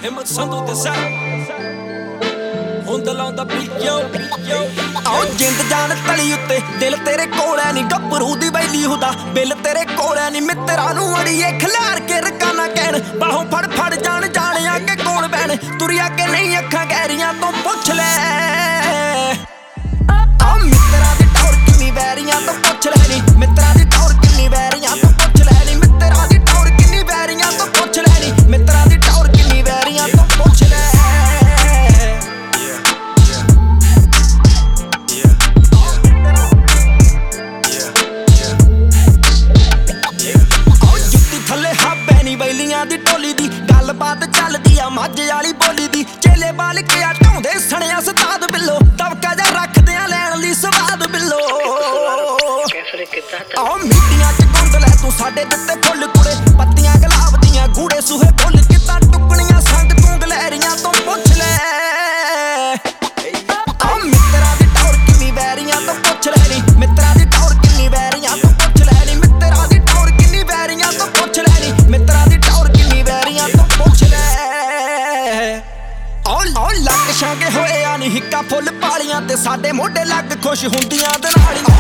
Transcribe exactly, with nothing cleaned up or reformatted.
ਹਿੰਮਤ ਸੰਧੂ ਤੇ ਸੈ ਹੁੰਦਾ ਲਾਉਂਦਾ ਪੀਓ ਪੀਓ ਆਓ ਜਿੰਦ ਜਾਨ ਤਲੀ ਉੱਤੇ ਦਿਲ ਤੇਰੇ ਕੋਲ ਐ ਨੀ ਗੱਭਰੂ ਦੀ ਬੈਲੀ ਹੁੰਦਾ ਬਿੱਲ ਤੇਰੇ ਕੋਲ ਐ ਨੀ ਮਿੱਤਰਾਂ ਨੂੰ ਅੜੀਏ ਖਿਲਾਰ ਕੇ ਰਕਾਨਾ ਕਹਿਣ ਬਾਹੋਂ ਫੜ ਫੜ ਜਾਣ ਜਾਣਿਆ ਕਿ ਕੌਣ ਬੈਣ ਤੁਰਿਆ ਕਿ ਨਹੀਂ ਅੱਖਾਂ ਗਹਿਰੀਆਂ ਤੋਂ ਪੁੱਛ ਲੈ ਆ ਮਿੱਤਰਾਂ ਦੀ ਟੌਰ ਕਿੰਨੀ ਵੈਰੀਆਂ ਤੋਂ ਪੁੱਛ ਲੈ ਨੀ ਮਿੱਤਰਾਂ ਦੀ ਟੌਰ ਕਿੰਨੀ ਵੈਰੀਆਂ ਤੋਂ ਪੁੱਛ ਲੈ ਨੀ ਮਿੱਤਰਾਂ ਦੀ ਟੌਰ ਕਿੰਨੀ ਵੈਰੀਆਂ ਤੋਂ ਪੁੱਛ ਲੈ ਨੀ ਮਿੱਤਰਾਂ ਦੀ ਟੌਰ ਕਿੰਨੀ ਵੈਰੀਆਂ ਤੋਂ ਪੁੱਛ ਲੈ ਬੈਲੀਆਂ ਦੀ ਟੋਲੀ ਦੀ ਗੱਲਬਾਤ ਚੱਲਦੀ ਆ ਮੱਝ ਵਾਲੀ ਬੋਲੀ ਦੀ ਚੇਲੇ ਬਾਲ ਕੇ ਆ ਢਾਉਂਦੇ ਸਣਿਆ ਸਤਾਦ ਬਿੱਲੋ ਦਬਕਾ ਜਾ ਰੱਖਦੇ ਆ ਲੈਣ ਲਈ ਸਵਾਦ ਬਿੱਲੋ ਆਹ ਮਿੱਟੀਆਂ ਚ ਗੁੰਦ ਲੈ ਤੂੰ ਸਾਡੇ ਦਿੱਤੇ ਫੁੱਲ ਕੁੜੇ ਪੱਤੀਆਂ ਗੁਲਾਬ ਦੀਆਂ ਗੂੜੇ ਸੂਹੇ ਫੁੱਲ ਕਿੱਦਾਂ ਟੁੱਕਣੀਆਂ ਸੰਗ ਤੂੰ ਗਲੈਰੀਆਂ ਤੋਂ ਪੁੱਛ ਲੈ ਆਹ ਮਿੱਤਰਾਂ ਦੀ ਟੌਰ ਕਿੰਨੀ ਵੈਰੀਆਂ ਤੋਂ ਪੁੱਛ ਲੈ ਨੀ ਮਿੱਤਰਾਂ ਦੀ ਟੌਰ ਕਿੰਨੀ ਵੈਰੀਆਂ ਤੋਂ ਪੁੱਛ ਲੈ ਨੀ ਮਿੱਤਰਾਂ ਦੀ ਟੌਰ ਕਿੰਨੀ ਵੈਰੀਆਂ ਤੋਂ ਪੁੱਛ ਲੈ ਨੀ ਮਿੱਤਰਾਂ ਦੀ ਟੌਰ ਕਿੰਨੀ ਵੈਰੀਆਂ ਤੋਂ ਪੁੱਛ ਲੈ ਔ ਲੱਕ ਛਾਂਗੇ ਹੋਏ ਆ ਨੀ ਹਿੱਕਾ ਫੁੱਲ ਪਾਲੀਆਂ ਤੇ ਸਾਡੇ ਮੋਢੇ ਲੱਗ ਖੁਸ਼ ਹੁੰਦੀਆਂ ਦੇ ਨਾਲ